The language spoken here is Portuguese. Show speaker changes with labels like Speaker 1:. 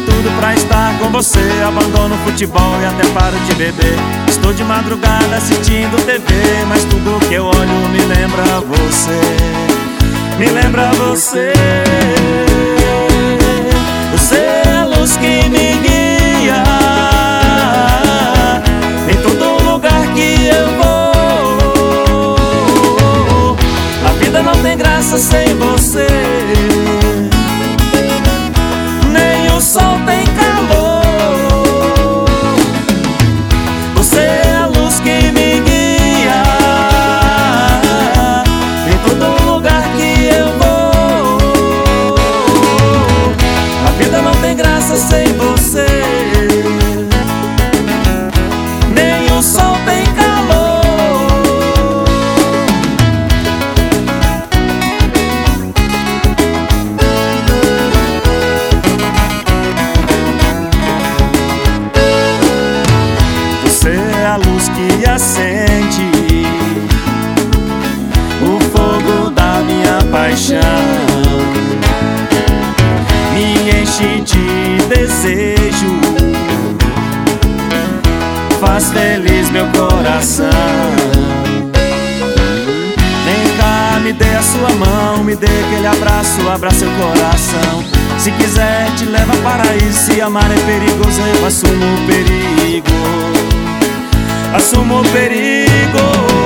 Speaker 1: tudo pra estar com você. Abandono o futebol e até paro de beber. Estou de madrugada assistindo TV, mas tudo que eu olho me lembra você. Me lembra você. Você é a luz que me guia em todo lugar que eu vou. A vida não tem graça sem você. Nem o sol tem calor. Você é a luz que me guia em todo lugar que eu vou. A vida não tem graça sem você. Nem o sol tem calor. Você é a luz que acende o fogo da minha paixão, me enche de desejo, faz feliz meu coração. Vem cá, me dê a sua mão, me dê aquele abraço, abra seu coração. Se quiser te leva para paraíso, se amar é perigoso eu assumo o perigo. Assumo o perigo.